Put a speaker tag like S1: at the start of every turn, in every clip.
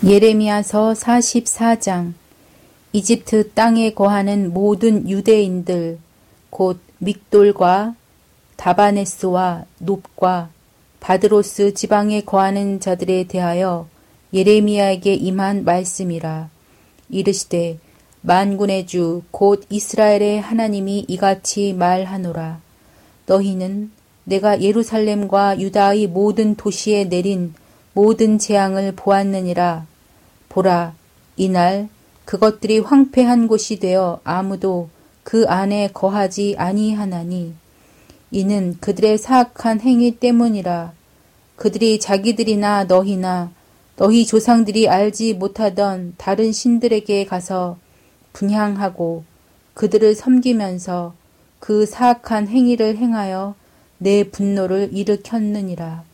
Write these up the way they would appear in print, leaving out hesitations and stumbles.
S1: 예레미야서 44장. 이집트 땅에 거하는 모든 유대인들 곧 믹돌과 다바네스와 놉과 바드로스 지방에 거하는 자들에 대하여 예레미야에게 임한 말씀이라. 이르시되 만군의 주 곧 이스라엘의 하나님이 이같이 말하노라. 너희는 내가 예루살렘과 유다의 모든 도시에 내린 모든 재앙을 보았느니라. 보라, 이날 그것들이 황폐한 곳이 되어 아무도 그 안에 거하지 아니하나니 이는 그들의 사악한 행위 때문이라. 그들이 자기들이나 너희나 너희 조상들이 알지 못하던 다른 신들에게 가서 분향하고 그들을 섬기면서 그 사악한 행위를 행하여 내 분노를 일으켰느니라.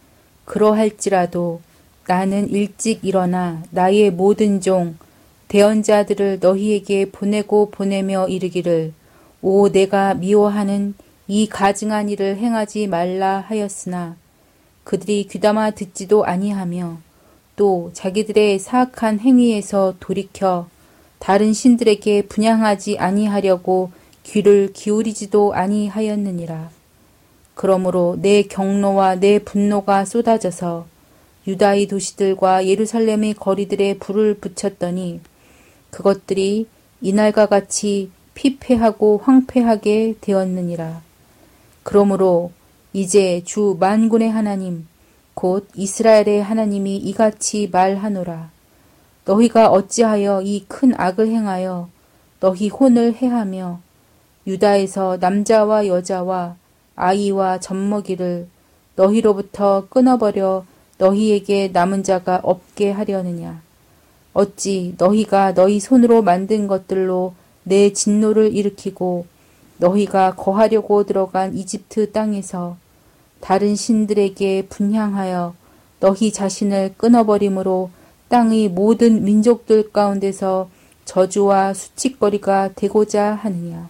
S1: 그러할지라도 나는 일찍 일어나 나의 모든 종 대언자들을 너희에게 보내며 이르기를 오 내가 미워하는 이 가증한 일을 행하지 말라 하였으나 그들이 귀담아 듣지도 아니하며 또 자기들의 사악한 행위에서 돌이켜 다른 신들에게 분향하지 아니하려고 귀를 기울이지도 아니하였느니라. 그러므로 내 경노와 내 분노가 쏟아져서 유다의 도시들과 예루살렘의 거리들에 불을 붙였더니 그것들이 이날과 같이 피폐하고 황폐하게 되었느니라. 그러므로 이제 주 만군의 하나님 곧 이스라엘의 하나님이 이같이 말하노라. 너희가 어찌하여 이 큰 악을 행하여 너희 혼을 해하며 유다에서 남자와 여자와 아이와 젖먹이를 너희로부터 끊어버려 너희에게 남은 자가 없게 하려느냐. 어찌 너희가 너희 손으로 만든 것들로 내 진노를 일으키고 너희가 거하려고 들어간 이집트 땅에서 다른 신들에게 분향하여 너희 자신을 끊어버림으로 땅의 모든 민족들 가운데서 저주와 수치거리가 되고자 하느냐.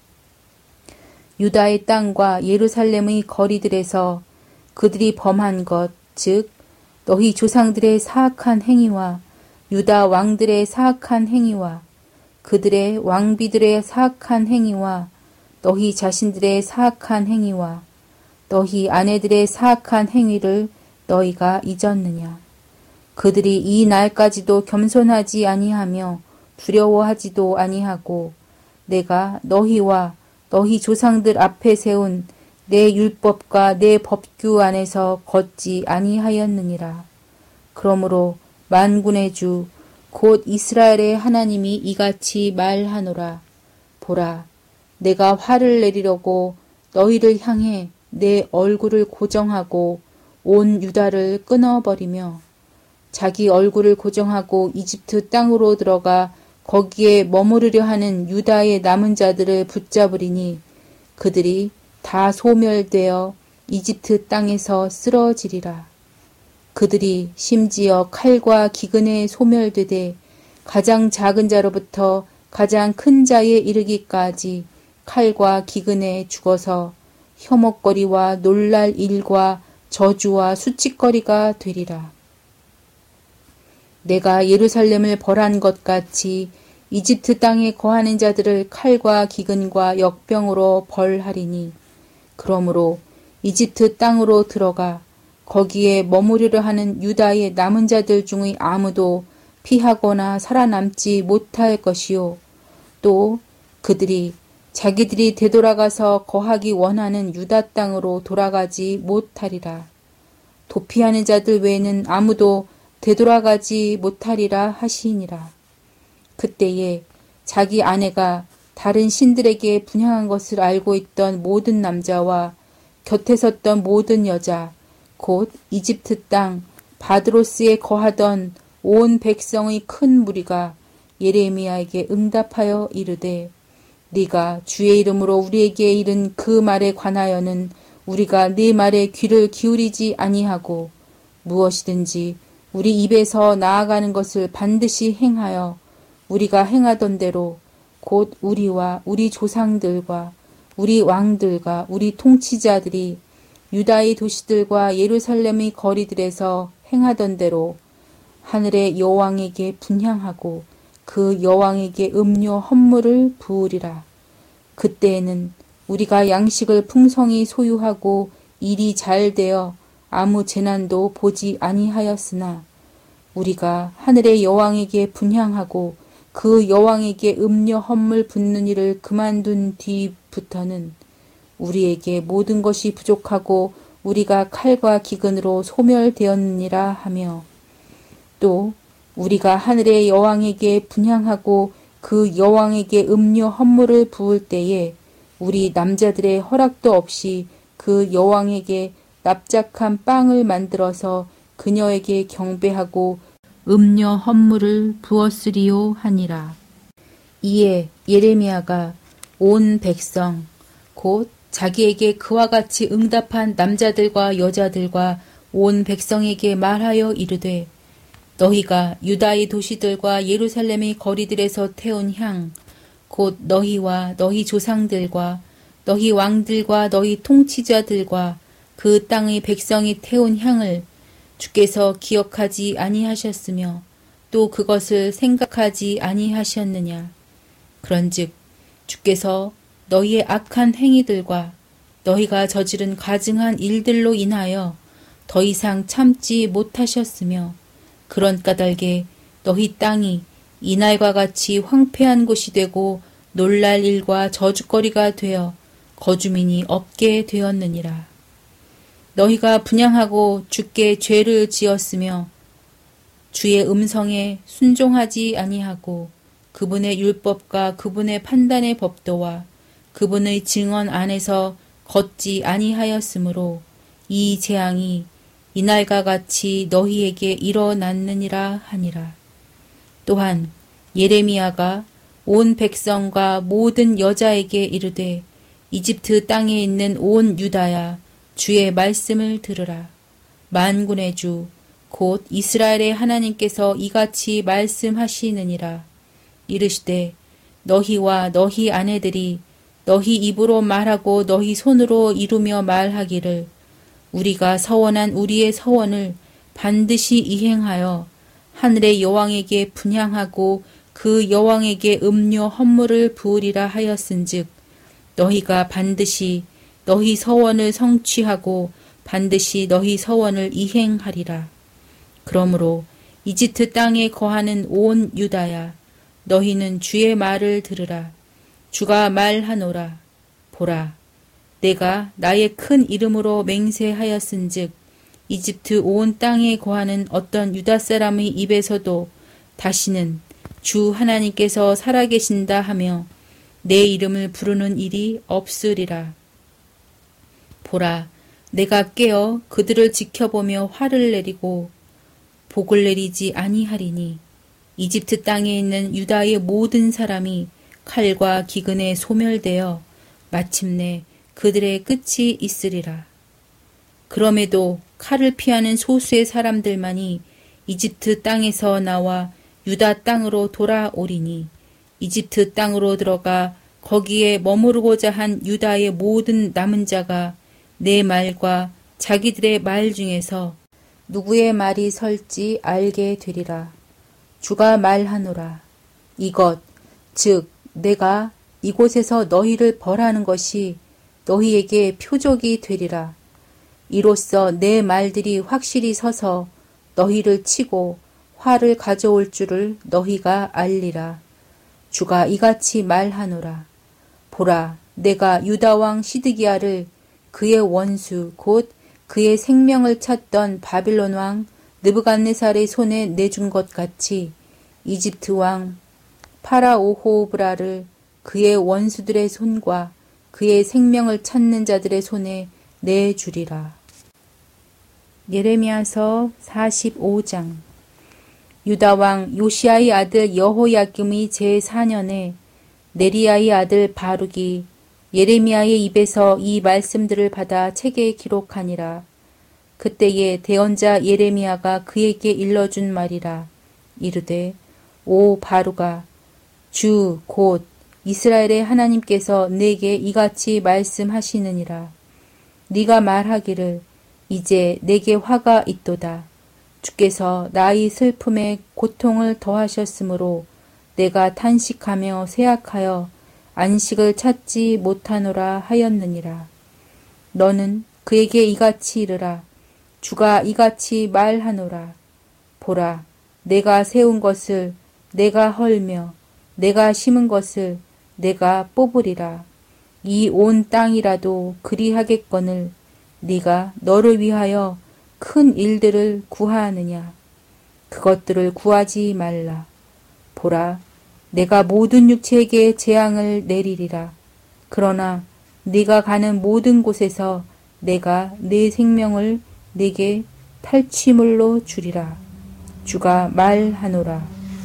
S1: 유다의 땅과 예루살렘의 거리들에서 그들이 범한 것, 즉 너희 조상들의 사악한 행위와 유다 왕들의 사악한 행위와 그들의 왕비들의 사악한 행위와 너희 자신들의 사악한 행위와 너희 아내들의 사악한 행위를 너희가 잊었느냐. 그들이 이 날까지도 겸손하지 아니하며 두려워하지도 아니하고 내가 너희와 너희 조상들 앞에 세운 내 율법과 내 법규 안에서 걷지 아니하였느니라. 그러므로 만군의 주 곧 이스라엘의 하나님이 이같이 말하노라. 보라, 내가 화를 내리려고 너희를 향해 내 얼굴을 고정하고 온 유다를 끊어버리며 자기 얼굴을 고정하고 이집트 땅으로 들어가 거기에 머무르려 하는 유다의 남은 자들을 붙잡으리니 그들이 다 소멸되어 이집트 땅에서 쓰러지리라. 그들이 심지어 칼과 기근에 소멸되되 가장 작은 자로부터 가장 큰 자에 이르기까지 칼과 기근에 죽어서 혐오거리와 놀랄 일과 저주와 수치거리가 되리라. 내가 예루살렘을 벌한 것 같이 이집트 땅에 거하는 자들을 칼과 기근과 역병으로 벌하리니 그러므로 이집트 땅으로 들어가 거기에 머무르려 하는 유다의 남은 자들 중의 아무도 피하거나 살아남지 못할 것이요 또 그들이 자기들이 되돌아가서 거하기 원하는 유다 땅으로 돌아가지 못하리라. 도피하는 자들 외에는 아무도 되돌아가지 못하리라 하시니라. 그때에 자기 아내가 다른 신들에게 분향한 것을 알고 있던 모든 남자와 곁에 섰던 모든 여자 곧 이집트 땅 바드로스에 거하던 온 백성의 큰 무리가 예레미야에게 응답하여 이르되 네가 주의 이름으로 우리에게 이른 그 말에 관하여는 우리가 네 말에 귀를 기울이지 아니하고 무엇이든지 우리 입에서 나아가는 것을 반드시 행하여 우리가 행하던 대로 곧 우리와 우리 조상들과 우리 왕들과 우리 통치자들이 유다의 도시들과 예루살렘의 거리들에서 행하던 대로 하늘의 여왕에게 분향하고 그 여왕에게 음료 헌물을 부으리라. 그때에는 우리가 양식을 풍성히 소유하고 일이 잘 되어 아무 재난도 보지 아니하였으나 우리가 하늘의 여왕에게 분향하고 그 여왕에게 음료 헌물 붓는 일을 그만둔 뒤부터는 우리에게 모든 것이 부족하고 우리가 칼과 기근으로 소멸되었느니라 하며 또 우리가 하늘의 여왕에게 분향하고 그 여왕에게 음료 헌물을 부을 때에 우리 남자들의 허락도 없이 그 여왕에게 납작한 빵을 만들어서 그녀에게 경배하고 음료 헌물을 부었으리요 하니라. 이에 예레미야가 온 백성 곧 자기에게 그와 같이 응답한 남자들과 여자들과 온 백성에게 말하여 이르되 너희가 유다의 도시들과 예루살렘의 거리들에서 태운 향 곧 너희와 너희 조상들과 너희 왕들과 너희 통치자들과 그 땅의 백성이 태운 향을 주께서 기억하지 아니하셨으며 또 그것을 생각하지 아니하셨느냐. 그런즉 주께서 너희의 악한 행위들과 너희가 저지른 가증한 일들로 인하여 더 이상 참지 못하셨으며 그런 까닭에 너희 땅이 이날과 같이 황폐한 곳이 되고 놀랄 일과 저주거리가 되어 거주민이 없게 되었느니라. 너희가 분향하고 주께 죄를 지었으며 주의 음성에 순종하지 아니하고 그분의 율법과 그분의 판단의 법도와 그분의 증언 안에서 걷지 아니하였으므로 이 재앙이 이날과 같이 너희에게 일어났느니라 하니라. 또한 예레미야가 온 백성과 모든 여자에게 이르되 이집트 땅에 있는 온 유다야 주의 말씀을 들으라. 만군의 주 곧 이스라엘의 하나님께서 이같이 말씀하시느니라. 이르시되 너희와 너희 아내들이 너희 입으로 말하고 너희 손으로 이루며 말하기를 우리가 서원한 우리의 서원을 반드시 이행하여 하늘의 여왕에게 분향하고 그 여왕에게 음료 헌물을 부으리라 하였은즉 너희가 반드시 너희 서원을 성취하고 반드시 너희 서원을 이행하리라. 그러므로 이집트 땅에 거하는 온 유다야 너희는 주의 말을 들으라. 주가 말하노라. 보라, 내가 나의 큰 이름으로 맹세하였은즉 이집트 온 땅에 거하는 어떤 유다 사람의 입에서도 다시는 주 하나님께서 살아계신다 하며 내 이름을 부르는 일이 없으리라. 보라, 내가 깨어 그들을 지켜보며 화를 내리고 복을 내리지 아니하리니 이집트 땅에 있는 유다의 모든 사람이 칼과 기근에 소멸되어 마침내 그들의 끝이 있으리라. 그럼에도 칼을 피하는 소수의 사람들만이 이집트 땅에서 나와 유다 땅으로 돌아오리니 이집트 땅으로 들어가 거기에 머무르고자 한 유다의 모든 남은 자가 내 말과 자기들의 말 중에서 누구의 말이 설지 알게 되리라. 주가 말하노라. 이것 즉 내가 이곳에서 너희를 벌하는 것이 너희에게 표적이 되리라. 이로써 내 말들이 확실히 서서 너희를 치고 화를 가져올 줄을 너희가 알리라. 주가 이같이 말하노라. 보라, 내가 유다왕 시드기야를 그의 원수 곧 그의 생명을 찾던 바빌론 왕 느부갓네살의 손에 내준 것 같이 이집트 왕 파라오호브라를 그의 원수들의 손과 그의 생명을 찾는 자들의 손에 내주리라. 예레미야서 45장. 유다왕 요시야의 아들 여호야김의 제4년에 네리야의 아들 바룩이 예레미야의 입에서 이 말씀들을 받아 책에 기록하니라. 그때에 대언자 예레미야가 그에게 일러준 말이라. 이르되 오 바룩아, 주 곧 이스라엘의 하나님께서 내게 이같이 말씀하시느니라. 네가 말하기를 이제 내게 화가 있도다. 주께서 나의 슬픔에 고통을 더하셨으므로 내가 탄식하며 쇠약하여 안식을 찾지 못하노라 하였느니라. 너는 그에게 이같이 이르라. 주가 이같이 말하노라. 보라, 내가 세운 것을 내가 헐며 내가 심은 것을 내가 뽑으리라. 이 온 땅이라도 그리하겠거늘 네가 너를 위하여 큰 일들을 구하느냐. 그것들을 구하지 말라. 보라, 내가 모든 육체에게 재앙을 내리리라. 그러나 네가 가는 모든 곳에서 내가 네 생명을 네게 탈취물로 주리라. 주가 말하노라.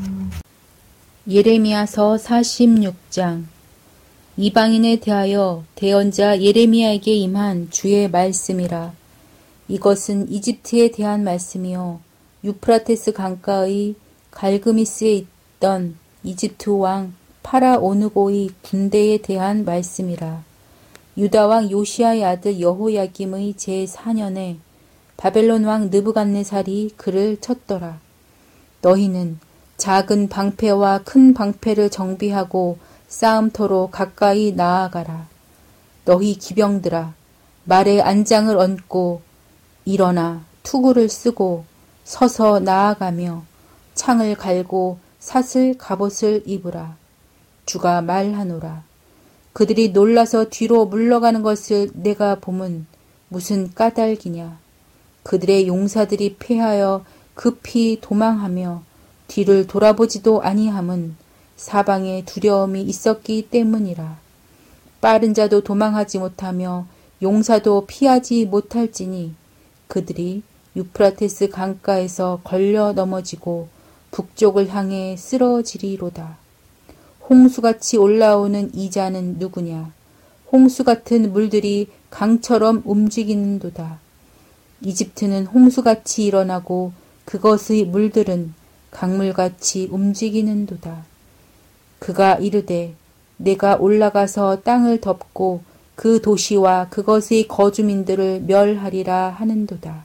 S1: 예레미야서 46장. 이방인에 대하여 대언자 예레미야에게 임한 주의 말씀이라. 이것은 이집트에 대한 말씀이요 유프라테스 강가의 갈그미스에 있던 이집트 왕 파라오느고의 군대에 대한 말씀이라. 유다 왕 요시아의 아들 여호야김의 제4년에 바벨론 왕 느부갓네살이 그를 쳤더라. 너희는 작은 방패와 큰 방패를 정비하고 싸움터로 가까이 나아가라. 너희 기병들아, 말에 안장을 얹고 일어나 투구를 쓰고 서서 나아가며 창을 갈고 삿을 갑옷을 입으라. 주가 말하노라. 그들이 놀라서 뒤로 물러가는 것을 내가 보면 무슨 까닭이냐. 그들의 용사들이 패하여 급히 도망하며 뒤를 돌아보지도 아니함은 사방에 두려움이 있었기 때문이라. 빠른 자도 도망하지 못하며 용사도 피하지 못할지니 그들이 유프라테스 강가에서 걸려 넘어지고 북쪽을 향해 쓰러지리로다. 홍수같이 올라오는 이자는 누구냐? 홍수 같은 물들이 강처럼 움직이는도다. 이집트는 홍수같이 일어나고 그것의 물들은 강물같이 움직이는도다. 그가 이르되 내가 올라가서 땅을 덮고 그 도시와 그것의 거주민들을 멸하리라 하는도다.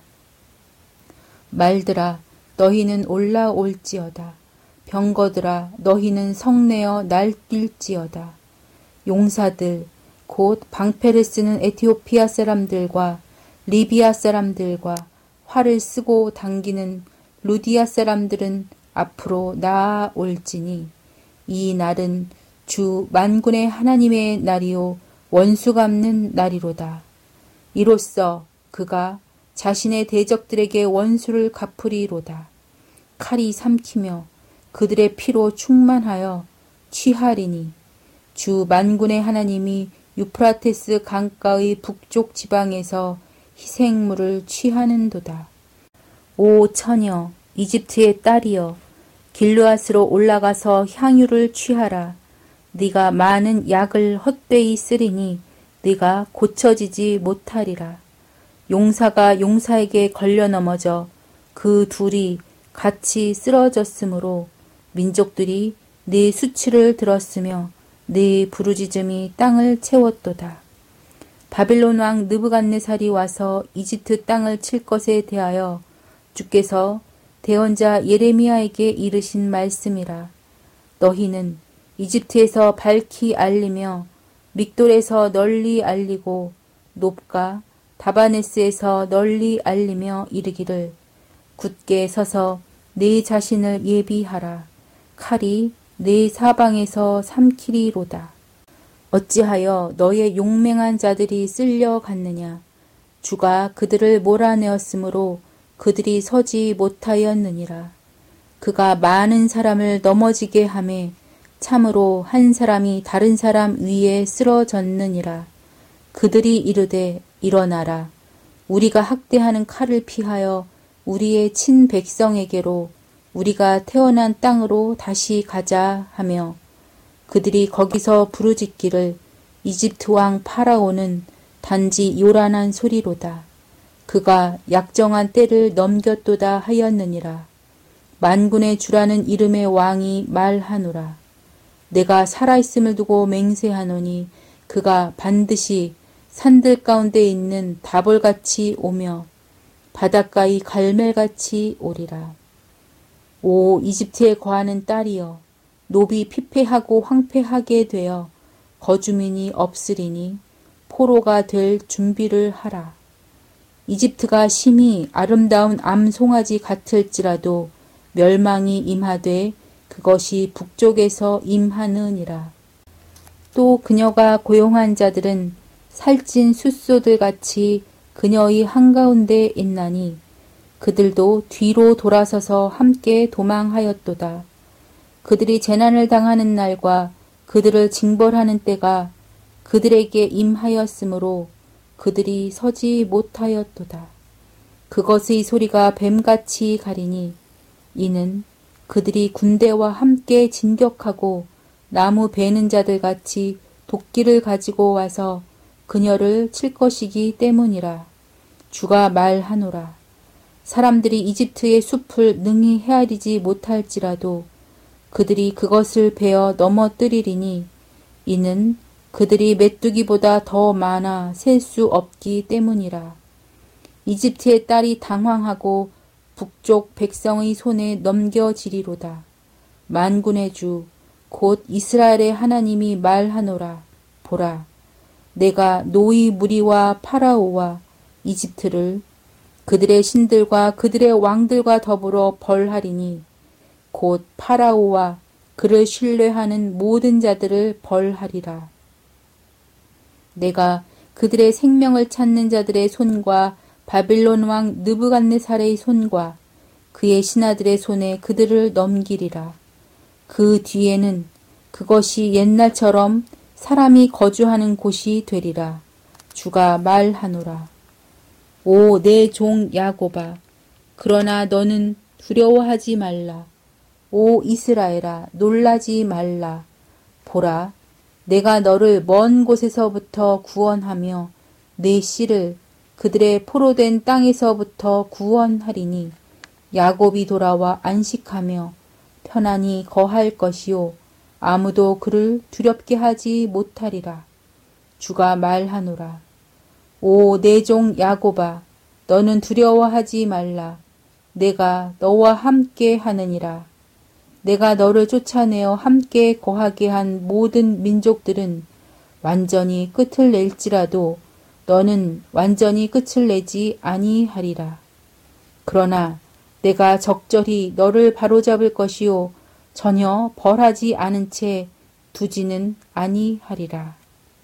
S1: 말들아, 너희는 올라올지어다. 병거들아, 너희는 성내어 날뛸지어다. 용사들, 곧 방패를 쓰는 에티오피아 사람들과 리비아 사람들과 활을 쓰고 당기는 루디아 사람들은 앞으로 나아올지니 이 날은 주 만군의 하나님의 날이요 원수 갚는 날이로다. 이로써 그가 자신의 대적들에게 원수를 갚으리로다. 칼이 삼키며 그들의 피로 충만하여 취하리니 주 만군의 하나님이 유프라테스 강가의 북쪽 지방에서 희생물을 취하는도다. 오 처녀, 이집트의 딸이여, 길르앗으로 올라가서 향유를 취하라. 네가 많은 약을 헛되이 쓰리니 네가 고쳐지지 못하리라. 용사가 용사에게 걸려 넘어져 그 둘이 같이 쓰러졌으므로 민족들이 네 수치를 들었으며 네 부르짖음이 땅을 채웠도다. 바벨론 왕 느부갓네살이 와서 이집트 땅을 칠 것에 대하여 주께서 대언자 예레미야에게 이르신 말씀이라. 너희는 이집트에서 밝히 알리며 믹돌에서 널리 알리고 높가 다바네스에서 널리 알리며 이르기를 굳게 서서 네 자신을 예비하라. 칼이 네 사방에서 삼키리로다. 어찌하여 너의 용맹한 자들이 쓸려갔느냐. 주가 그들을 몰아내었으므로 그들이 서지 못하였느니라. 그가 많은 사람을 넘어지게 하매 참으로 한 사람이 다른 사람 위에 쓰러졌느니라. 그들이 이르되 일어나라. 우리가 학대하는 칼을 피하여 우리의 친백성에게로 우리가 태어난 땅으로 다시 가자 하며 그들이 거기서 부르짖기를 이집트 왕 파라오는 단지 요란한 소리로다. 그가 약정한 때를 넘겼도다 하였느니라. 만군의 주라는 이름의 왕이 말하노라. 내가 살아있음을 두고 맹세하노니 그가 반드시 산들 가운데 있는 다볼같이 오며 바닷가의 갈멜같이 오리라. 오 이집트에 거하는 딸이여, 노비 피폐하고 황폐하게 되어 거주민이 없으리니 포로가 될 준비를 하라. 이집트가 심히 아름다운 암송아지 같을지라도 멸망이 임하되 그것이 북쪽에서 임하느니라. 또 그녀가 고용한 자들은 살찐 숫소들 같이 그녀의 한가운데 있나니 그들도 뒤로 돌아서서 함께 도망하였도다. 그들이 재난을 당하는 날과 그들을 징벌하는 때가 그들에게 임하였으므로 그들이 서지 못하였도다. 그것의 소리가 뱀같이 가리니 이는 그들이 군대와 함께 진격하고 나무 베는 자들 같이 도끼를 가지고 와서 그녀를 칠 것이기 때문이라. 주가 말하노라. 사람들이 이집트의 숲을 능히 헤아리지 못할지라도 그들이 그것을 베어 넘어뜨리리니 이는 그들이 메뚜기보다 더 많아 셀 수 없기 때문이라. 이집트의 딸이 당황하고 북쪽 백성의 손에 넘겨지리로다. 만군의 주 곧 이스라엘의 하나님이 말하노라. 보라, 내가 노의 무리와 파라오와 이집트를 그들의 신들과 그들의 왕들과 더불어 벌하리니 곧 파라오와 그를 신뢰하는 모든 자들을 벌하리라. 내가 그들의 생명을 찾는 자들의 손과 바빌론 왕 느부갓네살의 손과 그의 신하들의 손에 그들을 넘기리라. 그 뒤에는 그것이 옛날처럼 사람이 거주하는 곳이 되리라. 주가 말하노라. 오 내 종 야곱아, 그러나 너는 두려워하지 말라. 오 이스라엘아, 놀라지 말라. 보라, 내가 너를 먼 곳에서부터 구원하며 내 씨를 그들의 포로된 땅에서부터 구원하리니 야곱이 돌아와 안식하며 편안히 거할 것이요 아무도 그를 두렵게 하지 못하리라. 주가 말하노라. 오 내 종 야곱아, 너는 두려워하지 말라. 내가 너와 함께 하느니라. 내가 너를 쫓아내어 함께 거하게 한 모든 민족들은 완전히 끝을 낼지라도 너는 완전히 끝을 내지 아니하리라. 그러나 내가 적절히 너를 바로잡을 것이요 전혀 벌하지 않은 채 두지는 아니하리라.